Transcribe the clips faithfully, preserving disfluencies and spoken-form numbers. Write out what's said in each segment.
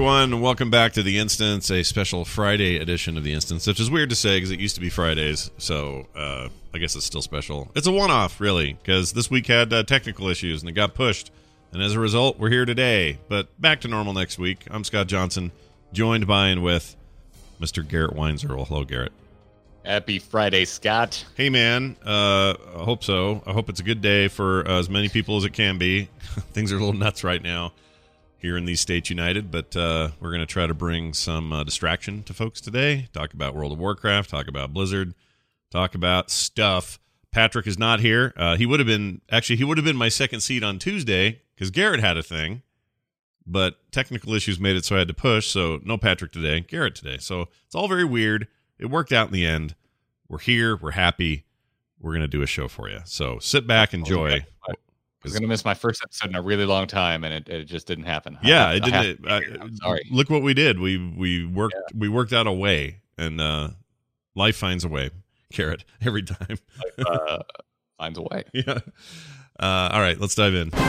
everyone. Welcome back to The Instance, a special Friday edition of The Instance, which is weird to say because it used to be Fridays, so uh, I guess it's still special. It's a one-off, really, because this week had uh, technical issues and it got pushed, and as a result, we're here today. But back to normal next week. I'm Scott Johnson, joined by and with Mister Garrett Weinzierl. Hello, Garrett. Happy Friday, Scott. Hey, man. Uh, I hope so. I hope it's a good day for uh, as many people as it can be. Things are a little nuts right now here in these States United, but uh, we're going to try to bring some uh, distraction to folks today. Talk about World of Warcraft, talk about Blizzard, talk about stuff. Patrick is not here. Uh, he would have been, actually, he would have been my second seat on Tuesday because Garrett had a thing, but technical issues made it so I had to push, so no Patrick today, Garrett today. So it's all very weird. It worked out in the end. We're here. We're happy. We're going to do a show for you. So sit back, enjoy. I was going to miss my first episode in a really long time, and it, it just didn't happen. Yeah, I, it didn't. I I, I'm sorry. Look what we did. We we worked Yeah. we worked out a way, and uh, life finds a way. Garrett, every time. Life, uh, finds a way. Yeah. Uh, all right, let's dive in.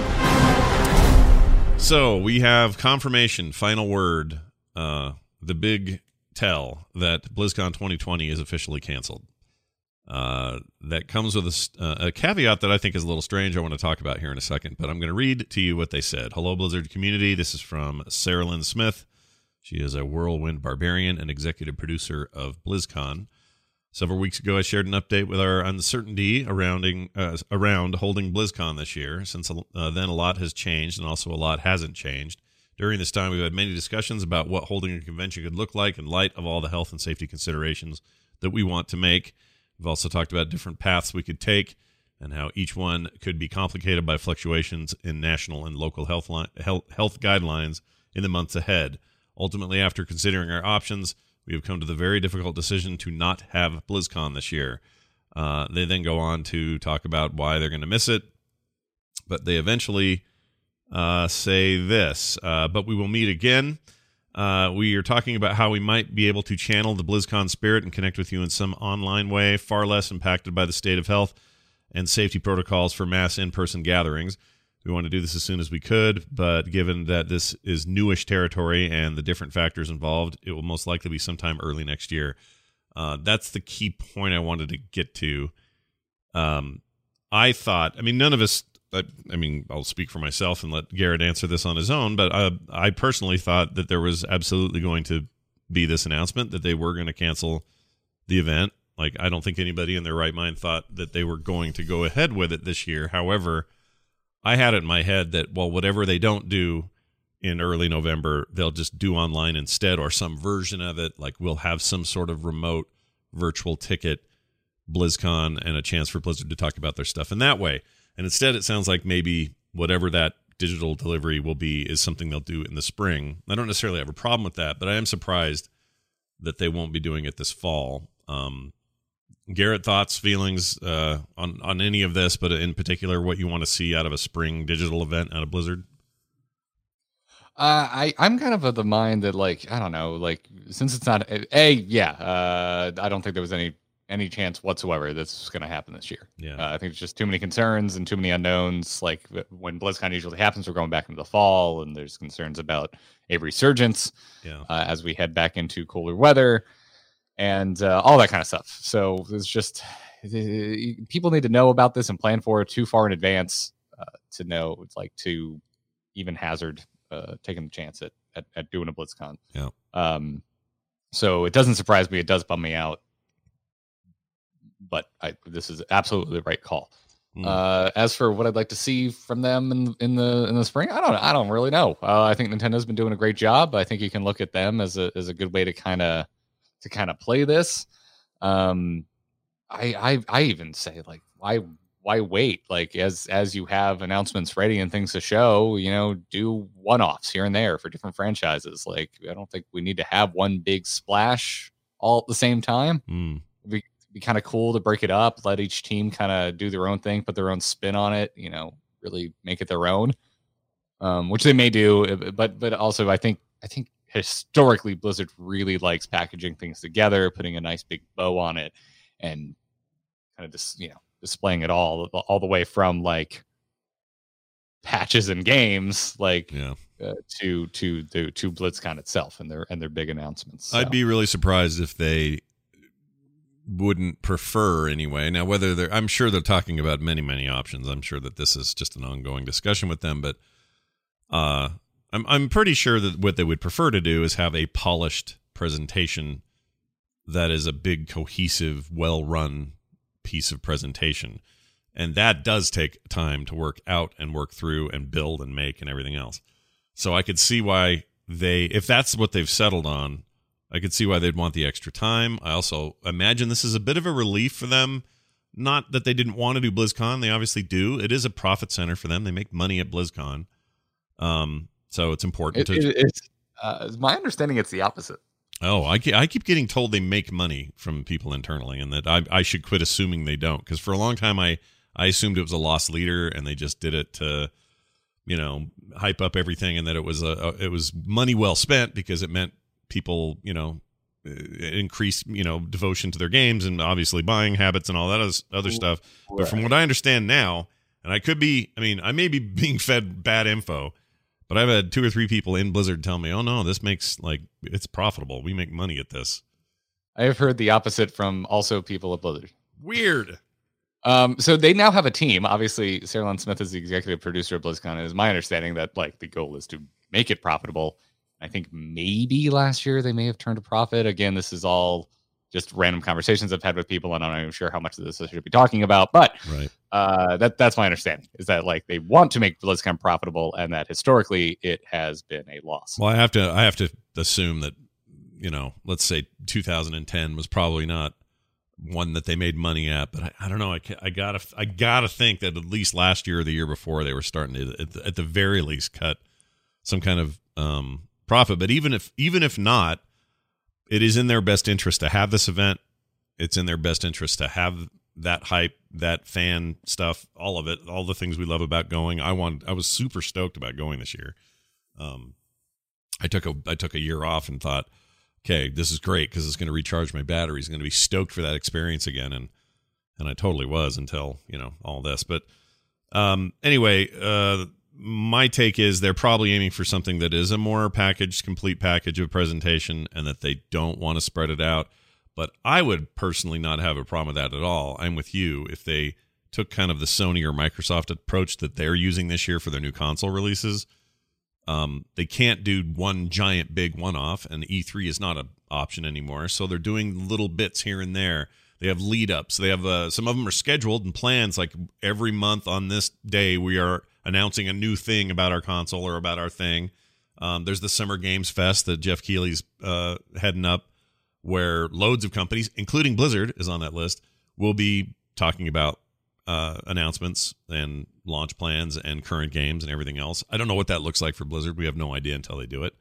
So we have confirmation, final word, uh, the big tell that BlizzCon twenty twenty is officially canceled. Uh, that comes with a, uh, a caveat that I think is a little strange I want to talk about here in a second, but I'm going to read to you what they said. Hello, Blizzard community. This is from Sarah Lynn Smith. She is a Whirlwind Barbarian and executive producer of BlizzCon. Several weeks ago, I shared an update with our uncertainty around, uh, around holding BlizzCon this year. Since uh, then, a lot has changed, and also a lot hasn't changed. During this time, we've had many discussions about what holding a convention could look like in light of all the health and safety considerations that we want to make. We've also talked about different paths we could take and how each one could be complicated by fluctuations in national and local health, li- health, health guidelines in the months ahead. Ultimately, after considering our options, we have come to the very difficult decision to not have BlizzCon this year. Uh, they then go on to talk about why they're going to miss it, but they eventually uh, say this, uh, but we will meet again. Uh, we are talking about how we might be able to channel the BlizzCon spirit and connect with you in some online way, far less impacted by the state of health and safety protocols for mass in-person gatherings. We want to do this as soon as we could, but given that this is newish territory and the different factors involved, it will most likely be sometime early next year. Uh, that's the key point I wanted to get to. Um, I thought, I mean, none of us, I, I mean, I'll speak for myself and let Garrett answer this on his own, but I, I personally thought that there was absolutely going to be this announcement that they were going to cancel the event. Like, I don't think anybody in their right mind thought that they were going to go ahead with it this year. However, I had it in my head that, well, whatever they don't do in early November, they'll just do online instead, or some version of it. Like, we'll have some sort of remote virtual ticket BlizzCon and a chance for Blizzard to talk about their stuff in that way. And instead, it sounds like maybe whatever that digital delivery will be is something they'll do in the spring. I don't necessarily have a problem with that, but I am surprised that they won't be doing it this fall. Um, Garrett, thoughts, feelings uh, on, on any of this, but in particular, what you want to see out of a spring digital event out of Blizzard? Uh, I, I'm kind of of the mind that, like, I don't know, like, since it's not, A, yeah, uh, I don't think there was any any chance whatsoever this is going to happen this year. Yeah. Uh, I think it's just too many concerns and too many unknowns. Like, when BlizzCon usually happens, we're going back into the fall, and there's concerns about a resurgence Yeah. uh, as we head back into cooler weather and uh, all that kind of stuff. So it's just, uh, people need to know about this and plan for it too far in advance uh, to know, it's like, to even hazard uh, taking the chance at, at, at doing a BlizzCon. Yeah. Um, so it doesn't surprise me. It does bum me out. But I, this is absolutely the right call. Mm. Uh, as for what I'd like to see from them in in the in the spring, I don't I don't really know. Uh, I think Nintendo's been doing a great job. I think you can look at them as a as a good way to kind of to kind of play this. Um, I I I even say, like, why why wait? Like, as as you have announcements ready and things to show, you know, do one offs here and there for different franchises. Like, I don't think we need to have one big splash all at the same time. Mm. We, be kind of cool to break it up, let each team kind of do their own thing, put their own spin on it, you know, really make it their own, um, which they may do. But but also, I think I think historically Blizzard really likes packaging things together, putting a nice big bow on it, and kind of just, you know, displaying it all all the way from, like, patches and games, like, yeah. uh, to to the to BlizzCon itself and their and their big announcements. So. I'd be really surprised if they wouldn't prefer anyway. Now, whether they're, I'm sure they're talking about many, many options. I'm sure that this is just an ongoing discussion with them, but uh, I'm I'm pretty sure that what they would prefer to do is have a polished presentation that is a big, cohesive, well-run piece of presentation. And that does take time to work out and work through and build and make and everything else. So I could see why they, if that's what they've settled on, I could see why they'd want the extra time. I also imagine this is a bit of a relief for them. Not that they didn't want to do BlizzCon. They obviously do. It is a profit center for them. They make money at BlizzCon. Um, so it's important it, to... It, it's, uh, my understanding, it's the opposite. Oh, I, I keep getting told they make money from people internally and that I, I should quit assuming they don't. Because for a long time, I, I assumed it was a lost leader and they just did it to, you know, hype up everything, and that it was a, a it was money well spent because it meant people, you know, increase, you know, devotion to their games and obviously buying habits and all that other, other stuff. Right. But from what I understand now, and I could be, I mean, I may be being fed bad info, but I've had two or three people in Blizzard tell me, oh no, this makes, like, it's profitable. We make money at this. I have heard the opposite from also people at Blizzard. Weird. Um, so they now have a team. Obviously, Sarah Lynn Smith is the executive producer of BlizzCon. And it is my understanding that, like, the goal is to make it profitable. I think maybe last year they may have turned a profit. Again, this is all just random conversations I've had with people, and I'm not even sure how much of this I should be talking about. But right. uh, that that's my understanding, is that, like, they want to make BlizzCon profitable, and that historically it has been a loss. Well, I have to I have to assume that, you know, let's say two thousand ten was probably not one that they made money at, but I, I don't know. I, I gotta I gotta think that at least last year or the year before they were starting to, at the, at the very least, cut some kind of um, profit. But even if even if not, it is in their best interest to have this event. It's in their best interest to have that hype, that fan stuff, all of it, all the things we love about going. I want. I was super stoked about going this year. Um, I took a I took a year off and thought, okay, this is great because it's going to recharge my batteries. I'm going to be stoked for that experience again, and and I totally was until, you know, all this. But um, anyway, uh, my take is they're probably aiming for something that is a more packaged, complete package of presentation, and that they don't want to spread it out. But I would personally not have a problem with that at all. I'm with you. If they took kind of the Sony or Microsoft approach that they're using this year for their new console releases, um, they can't do one giant big one-off, and E three is not an option anymore. So they're doing little bits here and there. They have lead-ups. They have uh, some of them are scheduled and plans, like every month on this day we are announcing a new thing about our console or about our thing. Um, there's the Summer Games Fest that Jeff Keighley's uh, heading up, where loads of companies, including Blizzard, is on that list, will be talking about uh, announcements and launch plans and current games and everything else. I don't know what that looks like for Blizzard. We have no idea until they do it.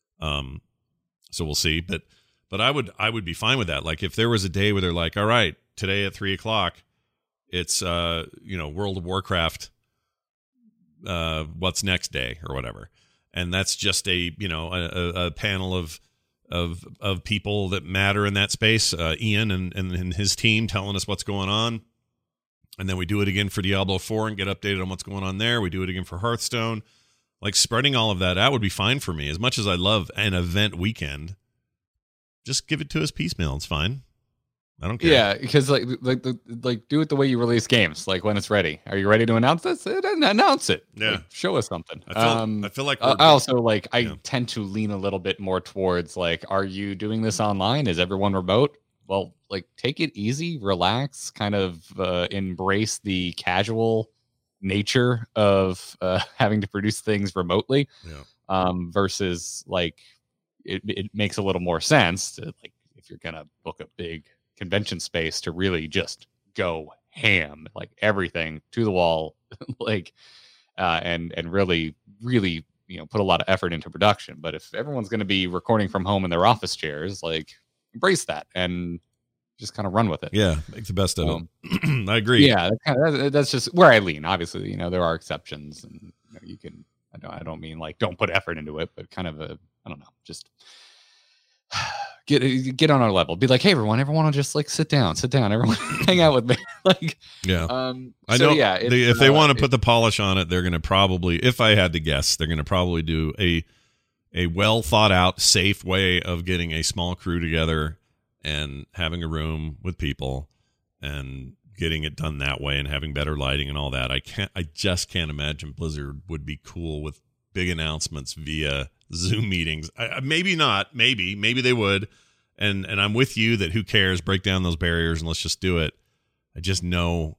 Um, so we'll see. But but I would I would be fine with that. Like if there was a day where they're like, all right, today at three o'clock, it's uh, you know, World of Warcraft. Uh, what's next day or whatever, and that's just a you know a, a panel of of of people that matter in that space. Uh, Ian and, and and his team telling us what's going on, and then we do it again for Diablo four and get updated on what's going on there. We do it again for Hearthstone. Like spreading all of that out would be fine for me. As much as I love an event weekend, just give it to us piecemeal. It's fine. I don't care. Yeah, because like like the, like do it the way you release games. Like when it's ready. Are you ready to announce this? Announce it. Yeah, like, show us something. I feel, um, I feel like I also like I yeah. tend to lean a little bit more towards like, are you doing this online? Is everyone remote? Well, like take it easy, relax, kind of uh, embrace the casual nature of uh, having to produce things remotely. Yeah. Um, versus like it, it makes a little more sense to, like, if you're gonna book a big convention space, to really just go ham, like everything to the wall, like uh and and really really you know put a lot of effort into production. But if everyone's going to be recording from home in their office chairs, like embrace that and just kind of run with it. Yeah, make the best of um, it. I agree. Yeah, that kind of, that's just where I lean. Obviously, you know there are exceptions, and you, know, you can I don't I don't mean like don't put effort into it, but kind of a I don't know, just get get on our level. Be like, hey, everyone, everyone want to just like sit down, sit down, everyone hang out with me. Like, yeah, um, I so, know. Yeah, they, if uh, they want to it, put the polish on it, they're going to probably, if I had to guess, they're going to probably do a a well thought out, safe way of getting a small crew together and having a room with people and getting it done that way and having better lighting and all that. I can't. I just can't imagine Blizzard would be cool with big announcements via Zoom meetings. I, maybe not. Maybe. Maybe they would. And and I'm with you that who cares? Break down those barriers and let's just do it. I just know.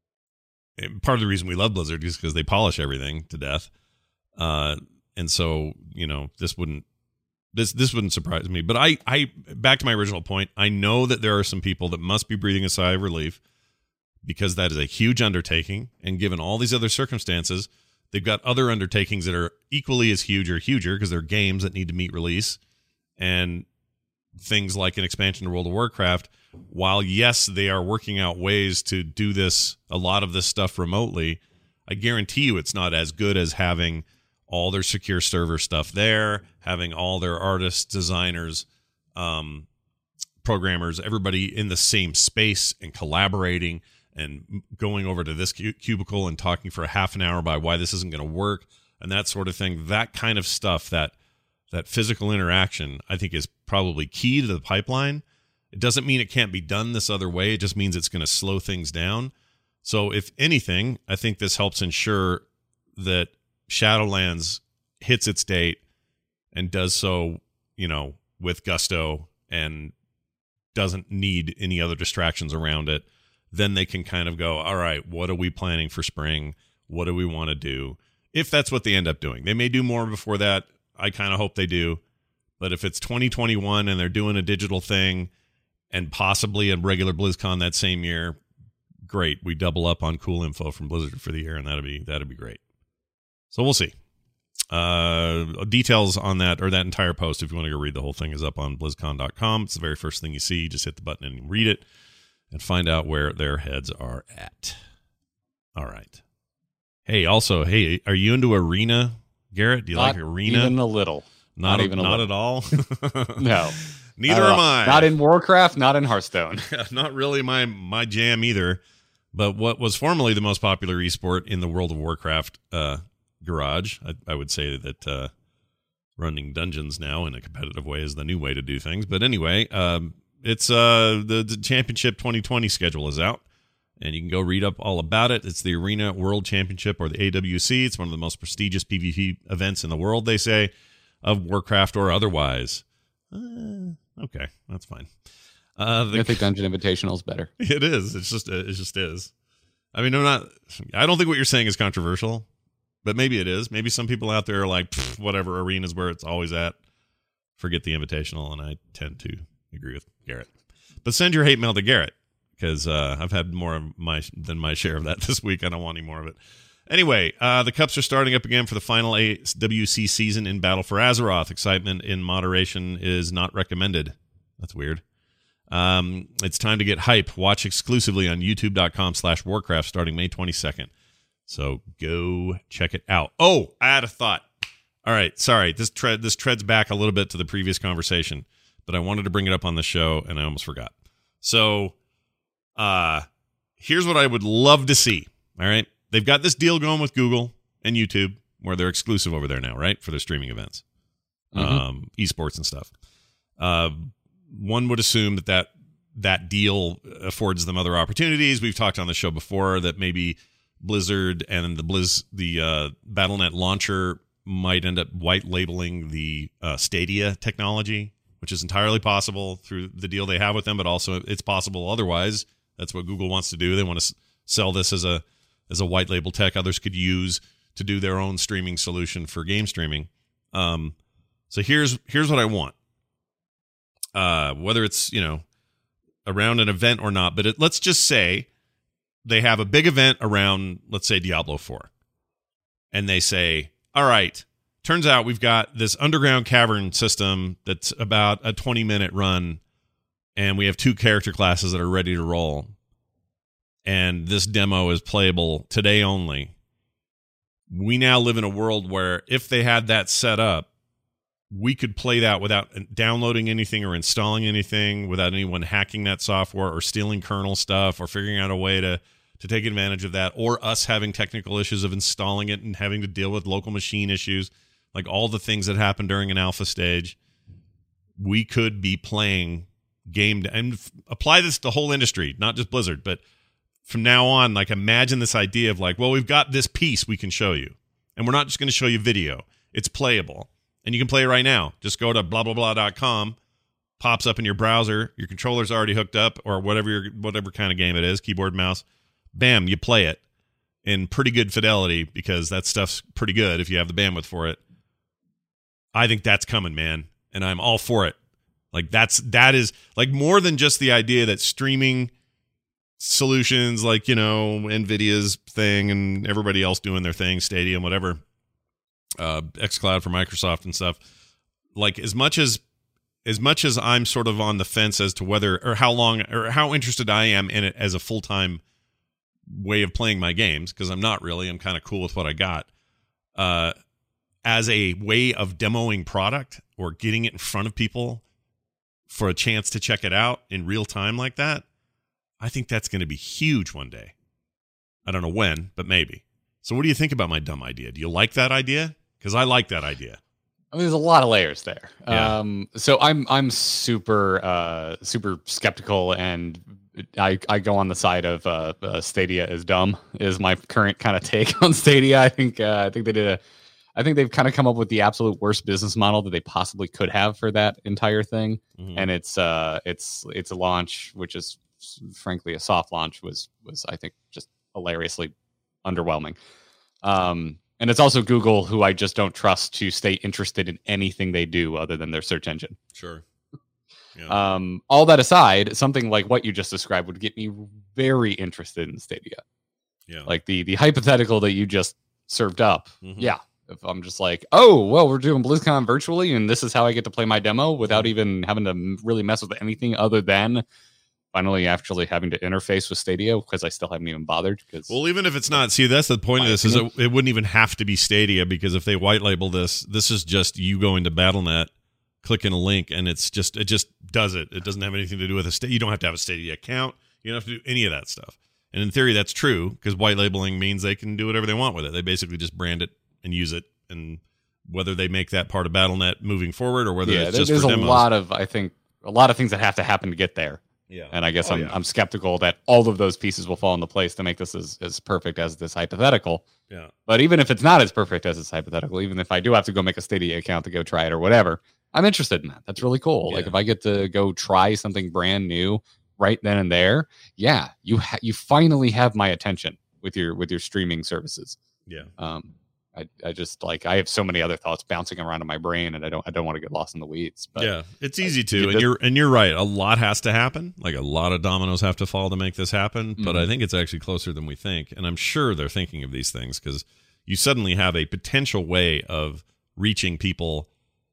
Part of the reason we love Blizzard is because they polish everything to death. Uh, and so you know this wouldn't this this wouldn't surprise me. But I I back to my original point. I know that there are some people that must be breathing a sigh of relief because that is a huge undertaking, and given all these other circumstances, they've got other undertakings that are equally as huge or huger because they're games that need to meet release, and things like an expansion to World of Warcraft. While yes, they are working out ways to do this, a lot of this stuff remotely, I guarantee you it's not as good as having all their secure server stuff there, having all their artists, designers, um, programmers, everybody in the same space and collaborating and going over to this cubicle and talking for a half an hour about why this isn't going to work and that sort of thing. That kind of stuff, that that physical interaction, I think is probably key to the pipeline. It doesn't mean it can't be done this other way. It just means it's going to slow things down. So if anything, I think this helps ensure that Shadowlands hits its date and does so, you know, with gusto and doesn't need any other distractions around it. Then they can kind of go, all right, what are we planning for spring? What do we want to do? If that's what they end up doing. They may do more before that. I kind of hope they do. But if it's twenty twenty-one and they're doing a digital thing and possibly a regular BlizzCon that same year, great. We double up on cool info from Blizzard for the year, and that'd be that'd be great. So we'll see. Uh, details on that, or that entire post, if you want to go read the whole thing, is up on BlizzCon dot com. It's the very first thing you see. You just hit the button and read it and find out where their heads are at. All right. Hey, also, hey, are you into Arena, Garrett? Do you not like Arena? Even a little. Not, not a, even a not little. at all? No. Neither uh, am I. Not in Warcraft, not in Hearthstone. Not really my, my jam either. But what was formerly the most popular esport in the World of Warcraft uh, garage, I, I would say that uh, running dungeons now in a competitive way is the new way to do things. But anyway, um, it's uh, the, the Championship twenty twenty schedule is out, and you can go read up all about it. It's the Arena World Championship, or the A W C. It's one of the most prestigious PvP events in the world, they say, of Warcraft or otherwise. Uh, okay, that's fine. Uh, the, I think Dungeon Invitational is better. It is. It's just. It just is. I mean, I'm not. I don't think what you're saying is controversial, but maybe it is. Maybe some people out there are like, whatever. Arena's where it's always at. Forget the Invitational, and I tend to agree with Garrett. But send your hate mail to Garrett, because uh, I've had more of my than my share of that this week. I don't want any more of it. Anyway, uh, the Cups are starting up again for the final A W C season in Battle for Azeroth. Excitement in moderation is not recommended. That's weird. Um, it's time to get hype. Watch exclusively on youtube.com slash Warcraft starting May twenty-second. So go check it out. Oh, I had a thought. All right, sorry. This tread this treads back a little bit to the previous conversation, but I wanted to bring it up on the show, and I almost forgot. So uh, here's what I would love to see, all right? They've got this deal going with Google and YouTube where they're exclusive over there now, right, for their streaming events, mm-hmm. um, esports and stuff. Uh, one would assume that, that that deal affords them other opportunities. We've talked on the show before that maybe Blizzard and the Blizz the uh, Battle dot net launcher might end up white labeling the uh, Stadia technology, which is entirely possible through the deal they have with them, but also it's possible otherwise. That's what Google wants to do. They want to s- sell this as a as a white label tech others could use to do their own streaming solution for game streaming. Um, so here's here's what I want. Uh, whether it's, you know, around an event or not, but it, let's just say they have a big event around, let's say, Diablo four. And they say, all right, turns out we've got this underground cavern system that's about a twenty-minute run, and we have two character classes that are ready to roll. And this demo is playable today only. We now live in a world where if they had that set up, we could play that without downloading anything or installing anything, without anyone hacking that software or stealing kernel stuff or figuring out a way to to take advantage of that, or us having technical issues of installing it and having to deal with local machine issues, like all the things that happen during an alpha stage. We could be playing game and f- apply this to the whole industry, not just Blizzard, but from now on, like imagine this idea of like, well, we've got this piece we can show you, and we're not just going to show you video. It's playable, and you can play it right now. Just go to blah blah blah dot com, pops up in your browser. Your controller's already hooked up, or whatever your, whatever kind of game it is, keyboard, mouse. Bam, you play it in pretty good fidelity because that stuff's pretty good if you have the bandwidth for it. I think that's coming, man, and I'm all for it. Like that's that is like more than just the idea that streaming solutions like, you know, Nvidia's thing and everybody else doing their thing, Stadia, whatever, uh, xCloud for Microsoft and stuff. Like as much as as much as I'm sort of on the fence as to whether or how long or how interested I am in it as a full-time way of playing my games, because I'm not really. I'm kind of cool with what I got. Uh, as a way of demoing product or getting it in front of people for a chance to check it out in real time like that, I think that's going to be huge one day. I don't know when, but maybe. So what do you think about my dumb idea? Do you like that idea? Because I like that idea. I mean, there's a lot of layers there. Yeah. Um, so I'm I'm super uh, super skeptical, and I, I go on the side of uh, uh, Stadia is dumb. Is my current kind of take on Stadia. I think uh, I think they did a. I think they've kind of come up with the absolute worst business model that they possibly could have for that entire thing, mm-hmm. and it's uh it's it's a launch which is frankly a soft launch was was I think just hilariously underwhelming. Um, and it's also Google, who I just don't trust to stay interested in anything they do other than their search engine. Sure. Yeah. Um, all that aside, something like what you just described would get me very interested in Stadia. Yeah. Like the the hypothetical that you just served up. Mm-hmm. Yeah. If I'm just like, oh, well, we're doing BlizzCon virtually, and this is how I get to play my demo without even having to really mess with anything other than finally actually having to interface with Stadia, because I still haven't even bothered. Because well, even if it's not, see, that's the point of this, opinion. is it, it wouldn't even have to be Stadia, because if they white label this, this is just you going to Battle dot net, clicking a link, and it's just it just does it. It doesn't have anything to do with a Stadia. You don't have to have a Stadia account. You don't have to do any of that stuff. And in theory, that's true, because white labeling means they can do whatever they want with it. They basically just brand it and use it, and whether they make that part of Battle dot net moving forward or whether yeah, it's just there's for a demos. lot of I think a lot of things that have to happen to get there. Yeah, and I guess oh, I'm yeah. I'm skeptical that all of those pieces will fall into place to make this as, as perfect as this hypothetical. Yeah, but even if it's not as perfect as this hypothetical, even if I do have to go make a Stadia account to go try it or whatever, I'm interested in that. That's really cool. Yeah. Like if I get to go try something brand new right then and there, yeah, you ha- you finally have my attention with your with your streaming services. Yeah. Um, I, I just like I have so many other thoughts bouncing around in my brain, and I don't I don't want to get lost in the weeds. But yeah, it's easy I, to, and the, you're and you're right. A lot has to happen. Like a lot of dominoes have to fall to make this happen. Mm-hmm. But I think it's actually closer than we think, and I'm sure they're thinking of these things, because you suddenly have a potential way of reaching people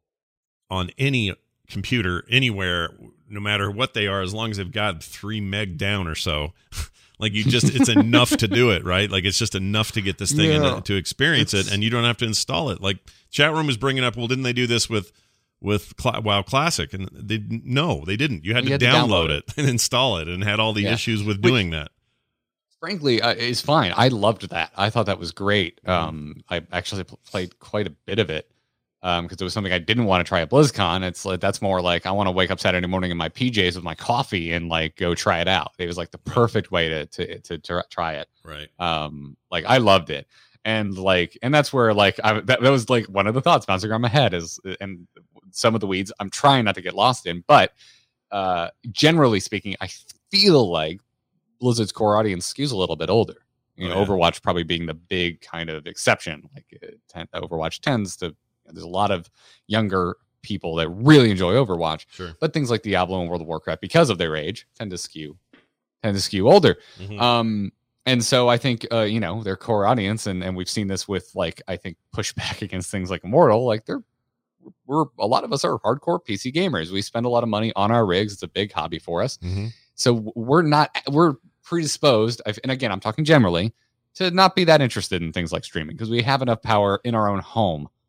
on any computer anywhere, no matter what they are, as long as they've got three meg down or so. Like you just, it's enough to do it, right? Like it's just enough to get this thing yeah, into, to experience it, and you don't have to install it. Like chat room is bringing up, well, didn't they do this with with Cl- WoW Classic? And they no, they didn't. You had, you to, had download to download it and install it, and had all the yeah. issues with Which, doing that. Frankly, uh, it's fine. I loved that. I thought that was great. Um, I actually p- played quite a bit of it. Um, because it was something I didn't want to try at BlizzCon. It's like that's more like I want to wake up Saturday morning in my P Js with my coffee and like go try it out. It was like the perfect way to to to, to try it. Right. Um, like I loved it, and like, and that's where like I that, that was like one of the thoughts bouncing around my head is, and some of the weeds I'm trying not to get lost in, but uh, generally speaking, I feel like Blizzard's core audience skews a little bit older. You know, oh, yeah. Overwatch probably being the big kind of exception. Like uh, ten, Overwatch tends to. There's a lot of younger people that really enjoy Overwatch, sure. but things like Diablo and World of Warcraft, because of their age, tend to skew tend to skew older. Mm-hmm. Um, and so I think uh, you know, their core audience, and and we've seen this with like I think pushback against things like Immortal. Like they're we're a lot of us are hardcore P C gamers. We spend a lot of money on our rigs. It's a big hobby for us. Mm-hmm. So we're not we're predisposed, and again, I'm talking generally, to not be that interested in things like streaming, because we have enough power in our own home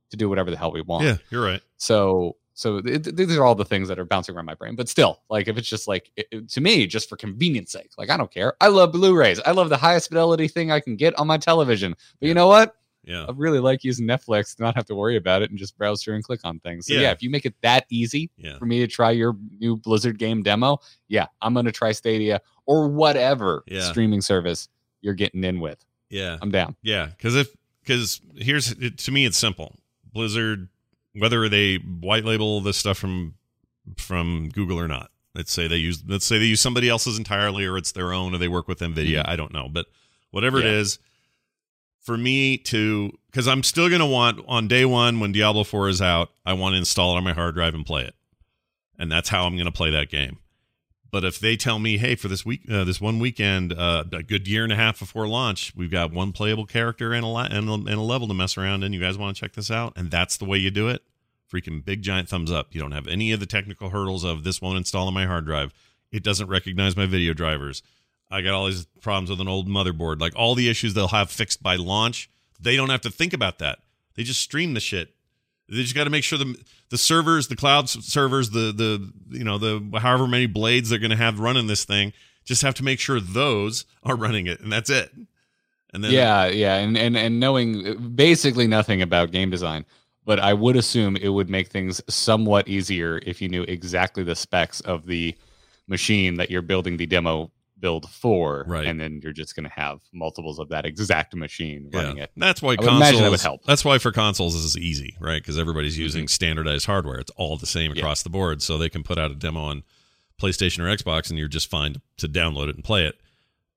to do whatever the hell we want. Yeah, you're right. So, so it, these are all the things that are bouncing around my brain. But still, like if it's just like it, it, to me, just for convenience sake, like I don't care. I love Blu-rays. I love the highest fidelity thing I can get on my television. But yeah. you know what? Yeah, I really like using Netflix to not have to worry about it and just browse through and click on things. So yeah, yeah if you make it that easy yeah. for me to try your new Blizzard game demo, yeah, I'm gonna try Stadia or whatever yeah. streaming service you're getting in with. Yeah, I'm down. Yeah, because if because here's it, to me, it's simple. Blizzard, whether they white label this stuff from from Google or not, let's say they use let's say they use somebody else's entirely, or it's their own, or they work with NVIDIA. Mm-hmm. I don't know, but whatever yeah. it is. For me to, because I'm still going to want, on day one when Diablo four is out, I want to install it on my hard drive and play it. And that's how I'm going to play that game. But if they tell me, hey, for this week, uh, this one weekend, uh, a good year and a half before launch, we've got one playable character and a, la- and, a, and a level to mess around in, you guys want to check this out? And that's the way you do it? Freaking big giant thumbs up. You don't have any of the technical hurdles of this won't install on my hard drive. It doesn't recognize my video drivers. I got all these problems with an old motherboard. Like all the issues they'll have fixed by launch, they don't have to think about that. They just stream the shit. They just got to make sure the the servers, the cloud servers, the the you know the however many blades they're going to have running this thing, just have to make sure those are running it, and that's it. And then yeah, yeah, and and and knowing basically nothing about game design, but I would assume it would make things somewhat easier if you knew exactly the specs of the machine that you're building the demo build for, right. and then you're just going to have multiples of that exact machine running yeah. it. That's why I consoles. imagine that would help. That's why for consoles this is easy, right? Because everybody's using mm-hmm. standardized hardware. It's all the same across yeah. the board, so they can put out a demo on PlayStation or Xbox, and you're just fine to, to download it and play it.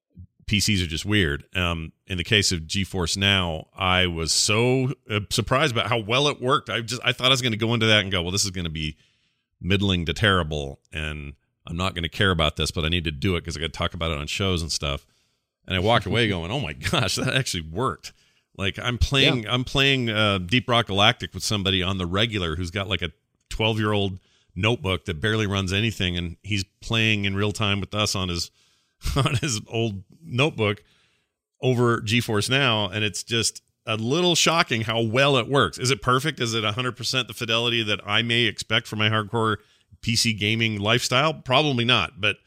P Cs are just weird. Um, in the case of GeForce Now, I was so uh, surprised about how well it worked. I just I thought I was going to go into that and go, well, this is going to be middling to terrible, and I'm not going to care about this, but I need to do it because I got to talk about it on shows and stuff. And I walked away going, "Oh my gosh, that actually worked!" Like I'm playing, yeah. I'm playing uh, Deep Rock Galactic with somebody on the regular who's got like a twelve year old notebook that barely runs anything, and he's playing in real time with us on his on his old notebook over GeForce Now, and it's just a little shocking how well it works. Is it perfect? Is it one hundred percent the fidelity that I may expect for my hardcore P C gaming lifestyle? Probably not, but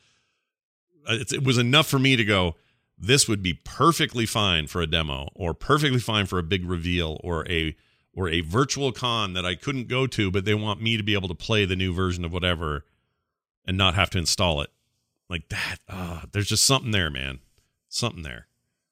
it, it was enough for me to go, this would be perfectly fine for a demo, or perfectly fine for a big reveal, or a or a virtual con that I couldn't go to, but they want me to be able to play the new version of whatever and not have to install it. Like that, uh, there's just something there, man. Something there.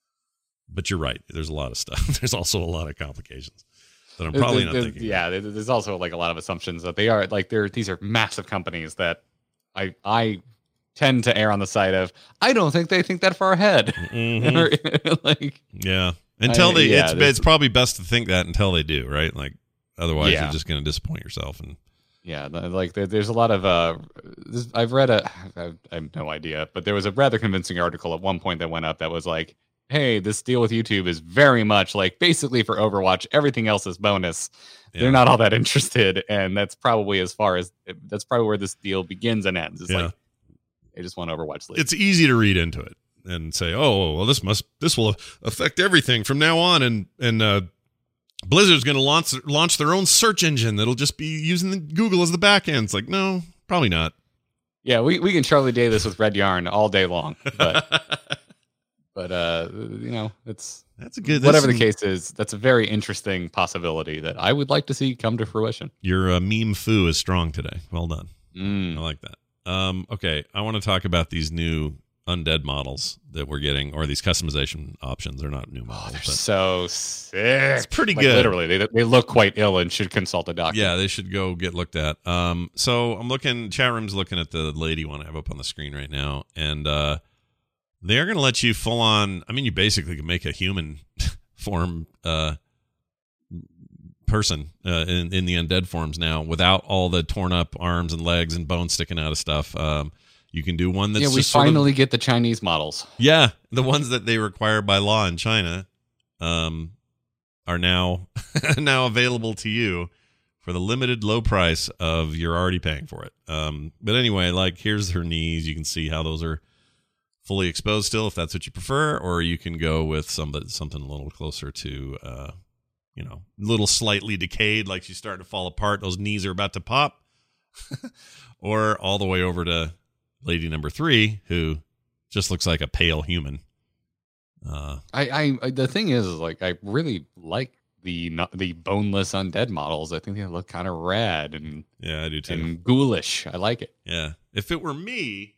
But you're right. There's a lot of stuff. There's also a lot of complications that I'm probably there's, not there's, thinking. Yeah, about. There's also like a lot of assumptions that they are like they're these are massive companies that I I tend to err on the side of I don't think they think that far ahead. Mm-hmm. like yeah, until I, they, yeah, it's it's probably best to think that until they do, right? Like otherwise, yeah. you're just going to disappoint yourself. And yeah, like there, there's a lot of uh, this, I've read a I, I have no idea, but there was a rather convincing article at one point that went up that was like, hey, this deal with YouTube is very much like basically for Overwatch, everything else is bonus. Yeah. They're not all that interested, and that's probably as far as that's probably where this deal begins and ends. It's yeah. like they just want Overwatch League. It's easy to read into it and say, oh, well, this must this will affect everything from now on, and and uh, Blizzard's going to launch launch their own search engine that'll just be using the Google as the back end. It's like, no, probably not. Yeah, we, we can Charlie Day this with Red Yarn all day long, but but uh, you know, it's that's a good whatever some, the case is. That's a very interesting possibility that I would like to see come to fruition. Your uh, meme foo is strong today. Well done. Mm. I like that. Um, okay, I want to talk about these new undead models that we're getting, or these customization options. They're not new models. Oh, they're but so sick. It's pretty like, good. Literally, they they look quite ill and should consult a doctor. Yeah, they should go get looked at. Um, so I'm looking. Chat room's looking at the lady one I have up on the screen right now, and uh, they're going to let you full on. I mean, you basically can make a human form uh, person uh, in in the undead forms now, without all the torn up arms and legs and bones sticking out of stuff. Um, You can do one that's yeah. We just finally sort of, get the Chinese models. Yeah, the ones that they require by law in China, um, are now now available to you for the limited low price of you're already paying for it. Um, but anyway, like here's her knees. You can see how those are fully exposed still, if that's what you prefer, or you can go with some something a little closer to, uh, you know, a little slightly decayed, like she's starting to fall apart. Those knees are about to pop. Or all the way over to lady number three, who just looks like a pale human. Uh, I, I, the thing is, is, like, I really like the the boneless undead models. I think they look kind of rad and yeah, I do too. And ghoulish. I like it. Yeah. If it were me,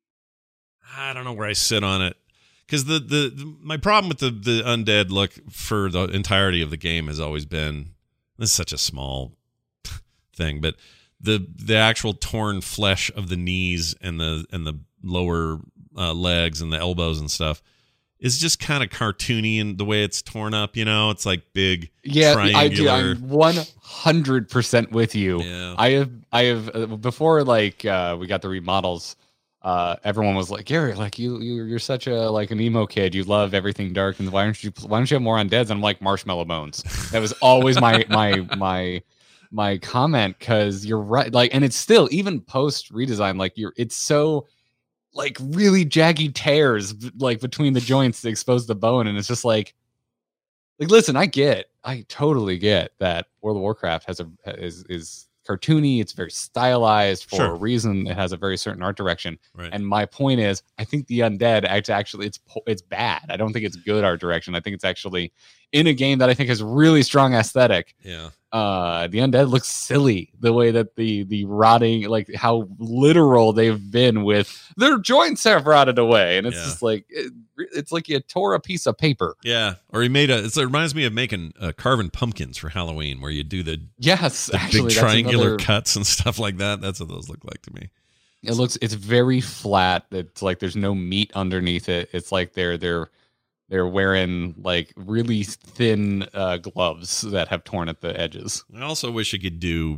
I don't know where I sit on it. Because the, the, the my problem with the, the undead look for the entirety of the game has always been, this is such a small thing, but the the actual torn flesh of the knees and the and the lower uh, legs and the elbows and stuff is just kind of cartoony in the way it's torn up. You know, it's like big, yeah, triangular. I do. I'm one hundred percent with you. Yeah. I have I have uh, before like uh, we got the remodels. Uh, everyone was like, Gary, like you, you, you're such a like an emo kid. You love everything dark, and why don't you, why don't you have more undeads? And I'm like, Marshmallow Bones. That was always my, my, my, my comment. Cause you're right. Like, and it's still even post redesign, like you're, it's so like really jaggy tears like between the joints to expose the bone. And it's just like, like, listen, I get, I totally get that World of Warcraft has a, is, is, cartoony, it's very stylized for sure. a reason. It has a very certain art direction. Right. And my point is, I think the undead act actually it's it's bad. I don't think it's good art direction. I think it's actually in a game that I think has really strong aesthetic. Yeah. Uh, the undead looks silly the way that the the rotting, like how literal they've been with their joints have rotted away, and it's yeah. just like it, it's like you tore a piece of paper. Yeah, or he made a. It's, it reminds me of making uh, carving pumpkins for Halloween, where you do the yes, the actually, big triangular another... cuts and stuff like that. That's what those look like to me. It looks it's very flat. It's like there's no meat underneath it. It's like they're they're they're wearing like really thin uh, gloves that have torn at the edges. I also wish I could do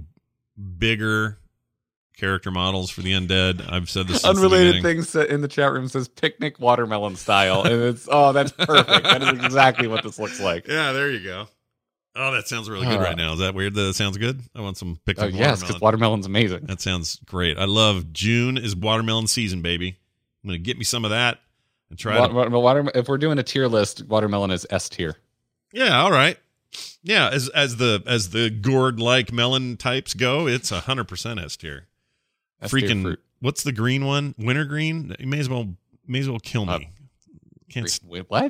bigger character models for the undead. I've said this since Unrelated the things in the chat room says picnic watermelon style, and it's oh that's perfect. That is exactly what this looks like. Yeah, there you go. Oh, that sounds really good uh, right now. Is that weird that it sounds good? I want some picnic uh, yes, because watermelon's amazing. That sounds great. I love June is watermelon season, baby. I'm gonna get me some of that and try. Wa- to... water, if we're doing a tier list, watermelon is S tier. Yeah, all right. Yeah, as as the as the gourd like melon types go, it's a hundred percent S tier. Freaking fruit. What's the green one? Wintergreen. You may as well may as well kill me. Uh, Can't wait, what?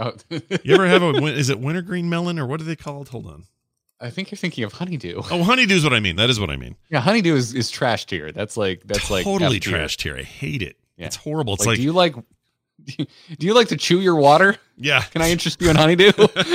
You ever have a? Is it wintergreen melon or what are they called? Hold on. I think you're thinking of honeydew. Oh, honeydew is what I mean. That is what I mean. Yeah, honeydew is, is trash tier. That's like that's totally like totally trash tier. I hate it. Yeah. It's horrible. It's like, like do you like do you like to chew your water? Yeah. Can I interest you in honeydew?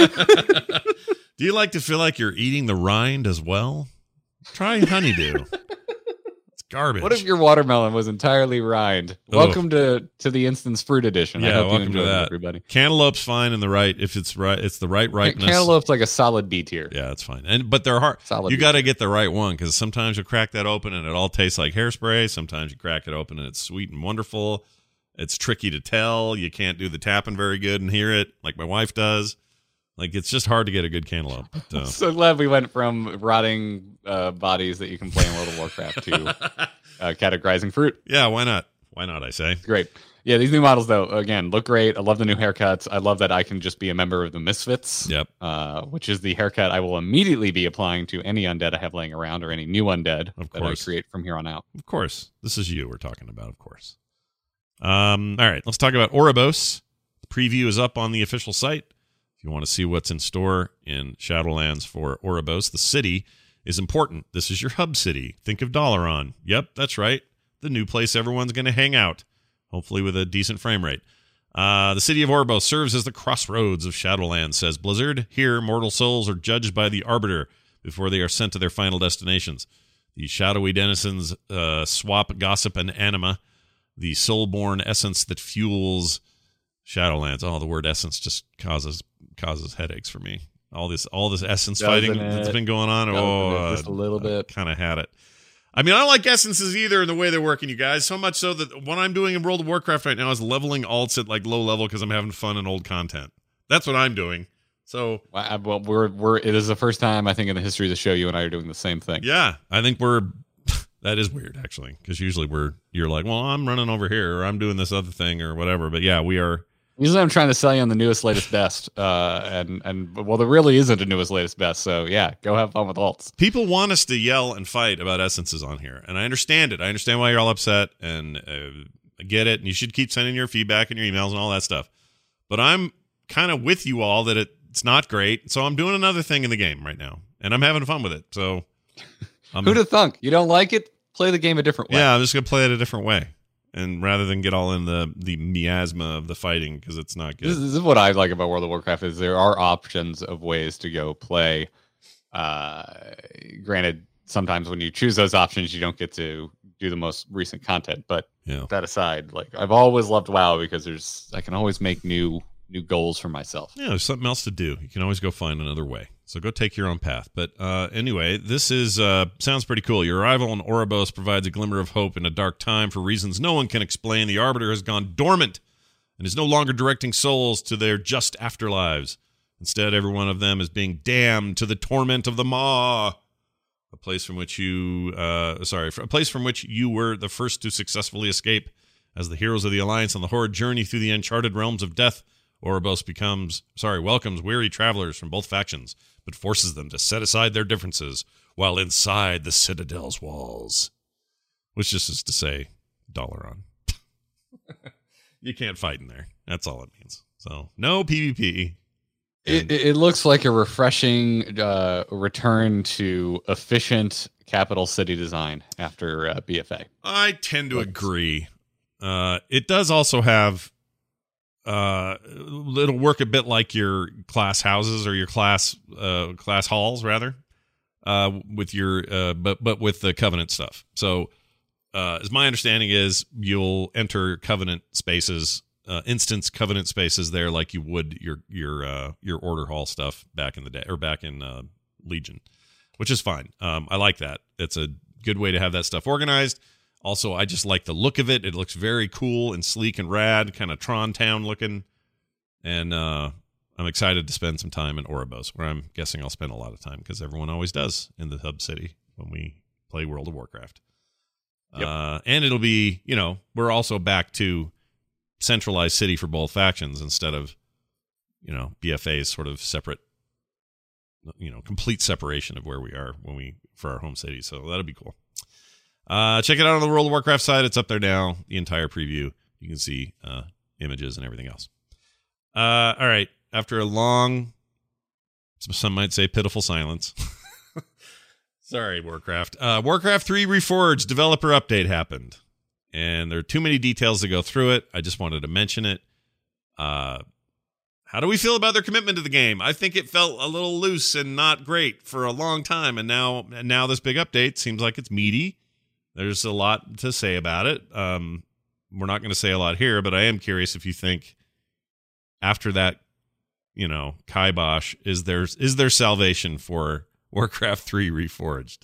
Do you like to feel like you're eating the rind as well? Try honeydew. Garbage. What if your watermelon was entirely rind? Oh. Welcome to to the Instance Fruit Edition. Yeah, I hope welcome you enjoy to that. It, everybody. Cantaloupe's fine in the right if it's right. It's the right ripeness. Cantaloupe's like a solid B tier. Yeah, it's fine. And but they're hard. Solid you got to get the right one because sometimes you crack that open and it all tastes like hairspray. Sometimes you crack it open and it's sweet and wonderful. It's tricky to tell. You can't do the tapping very good and hear it like my wife does. Like, it's just hard to get a good cantaloupe. But, uh, so glad we went from rotting uh, bodies that you can play in World of Warcraft to uh, categorizing fruit. Yeah, why not? Why not, I say. Great. Yeah, these new models, though, again, look great. I love the new haircuts. I love that I can just be a member of the Misfits. Yep. Uh, which is the haircut I will immediately be applying to any undead I have laying around or any new undead of that course. I create from here on out. Of course. This is you we're talking about, of course. Um. All right, let's talk about Oribos. The preview is up on the official site. If you want to see what's in store in Shadowlands for Oribos, the city is important. This is your hub city. Think of Dalaran. Yep, that's right. The new place everyone's going to hang out, hopefully with a decent frame rate. Uh, the city of Oribos serves as the crossroads of Shadowlands, says Blizzard. Here, mortal souls are judged by the Arbiter before they are sent to their final destinations. The shadowy denizens uh, swap gossip and anima, the soul-born essence that fuels Shadowlands. Oh, the word essence just causes causes headaches for me. All this all this essence Doesn't fighting it? that's been going on. Doesn't oh, it? Just a little bit. Kind of had it. I mean, I don't like essences either in the way they're working, you guys. So much so that what I'm doing in World of Warcraft right now is leveling alts at like low level because I'm having fun in old content. That's what I'm doing. So, well, we're we're it is the first time I think in the history of the show you and I are doing the same thing. Yeah, I think we're. That is weird, actually, because usually we're you're like, well, I'm running over here or I'm doing this other thing or whatever. But yeah, we are. Usually I'm trying to sell you on the newest, latest, best. Uh, and, and, well, there really isn't a newest, latest, best. So, yeah, go have fun with alts. People want us to yell and fight about essences on here. And I understand it. I understand why you're all upset. And uh, I get it. And you should keep sending your feedback and your emails and all that stuff. But I'm kind of with you all that it, it's not great. So I'm doing another thing in the game right now. And I'm having fun with it. So, I'm, who'd have thunk? You don't like it? Play the game a different way. Yeah, I'm just going to play it a different way. And rather than get all in the, the miasma of the fighting, because it's not good. This is, this is what I like about World of Warcraft is there are options of ways to go play. Uh, granted, sometimes when you choose those options, you don't get to do the most recent content. But yeah. that aside, like I've always loved WoW because there's I can always make new new goals for myself. Yeah, there's something else to do. You can always go find another way. So go take your own path. But uh, anyway, this is uh, sounds pretty cool. Your arrival on Oribos provides a glimmer of hope in a dark time for reasons no one can explain. The Arbiter has gone dormant and is no longer directing souls to their just afterlives. Instead, every one of them is being damned to the torment of the Maw, a place from which you, uh, sorry, a place from which you were the first to successfully escape. As the heroes of the Alliance on the Horde journey through the uncharted realms of death, Oribos becomes, sorry, welcomes weary travelers from both factions, but forces them to set aside their differences while inside the Citadel's walls. Which just is to say, Dalaran. You can't fight in there. That's all it means. So, no PvP. It, it looks like a refreshing uh, return to efficient capital city design after uh, B F A. I tend to Looks. agree. Uh, it does also have... Uh, it'll work a bit like your class houses or your class uh, class halls, rather, uh, with your uh, but but with the Covenant stuff. So, uh, as my understanding is, you'll enter Covenant spaces, uh, instance Covenant spaces there, like you would your your uh, your Order Hall stuff back in the day or back in uh, Legion, which is fine. Um, I like that. It's a good way to have that stuff organized. Also, I just like the look of it. It looks very cool and sleek and rad, kind of Tron Town looking. And uh, I'm excited to spend some time in Oribos, where I'm guessing I'll spend a lot of time because everyone always does in the hub city when we play World of Warcraft. Yep. Uh, and it'll be, you know, we're also back to centralized city for both factions instead of, you know, B F A's sort of separate, you know, complete separation of where we are when we for our home city. So that'll be cool. Uh, check it out on the World of Warcraft side. It's up there now. The entire preview. You can see uh, images and everything else. Uh, all right. After a long, some might say pitiful silence. Sorry, Warcraft. Uh, Warcraft three Reforged developer update happened. And there are too many details to go through it. I just wanted to mention it. Uh, how do we feel about their commitment to the game? I think it felt a little loose and not great for a long time. And now, and now this big update seems like it's meaty. There's a lot to say about it. Um, we're not going to say a lot here, but I am curious if you think after that, you know, kibosh, is there is there salvation for Warcraft three Reforged?